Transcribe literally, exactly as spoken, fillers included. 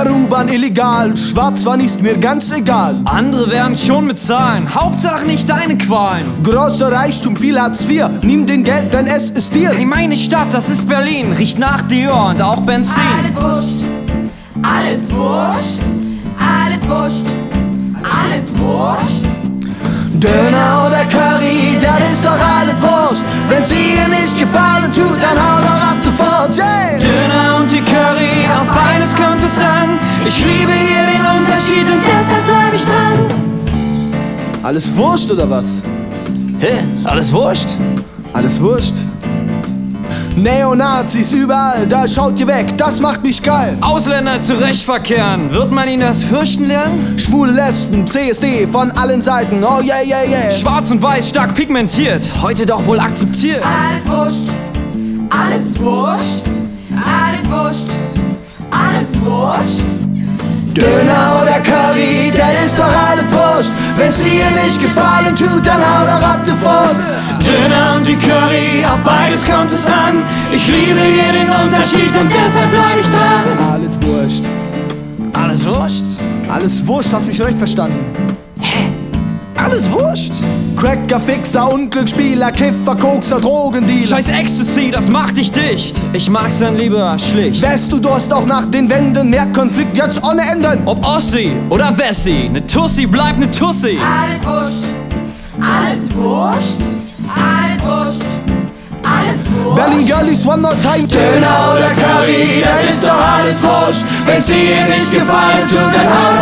der U-Bahn illegal, Schwarzfahren ist mir ganz egal. Andere werden schon bezahlen, Hauptsache nicht deine Qualen. Großer Reichtum, viel Hartz vier, nimm den Geld, denn es ist dir. Hey, meine Stadt, das ist Berlin, riecht nach Dior und auch Benzin. Alles wurscht, alles wurscht, alles wurscht, alles wurscht. Döner oder Curry, das ist doch alles wurscht. Wenn's dir nicht gefallen tut, dann hau doch ab, du Furz. Yeah. Döner und die Curry, auf beides kommt es an. Ich liebe hier den Unterschied und deshalb bleib ich dran. Alles wurscht oder was? Hä? Alles wurscht? Alles wurscht. Neonazis überall, da schaut ihr weg, das macht mich geil. Ausländer zurecht verkehren, wird man ihnen das fürchten lernen? Schwule Lesben, C S D von allen Seiten, oh yeah, yeah, yeah. Schwarz und weiß, stark pigmentiert, heute doch wohl akzeptiert. Alles wurscht, alles wurscht, alles wurscht, alles wurscht. Döner oder Curry, das ist doch alles wurscht. Wenn's dir nicht gefallen tut, dann hau doch ab, du Furz. Döner und die Curry, auf beides kommt es an. Ich liebe hier den Unterschied und deshalb bleib ich dran. Alles wurscht. Alles wurscht? Alles wurscht, hast mich recht verstanden. Hä? Alles wurscht? Cracker, Fixer, Unglücksspieler, Kiffer, Kokser, Drogendealer. Scheiß Ecstasy, das macht dich dicht. Ich mag's dann lieber schlicht. Wärst du Durst auch nach den Wänden, mehr Konflikt jetzt ohne Enden. Ob Ossi oder Wessi, ne Tussi bleibt ne Tussi. Alles wurscht, alles wurscht, alles wurscht, alles wurscht. Berlin Girlies, one more time. Döner oder Curry, das ist doch alles wurscht. Wenn's dir nicht gefallen tut, dann hau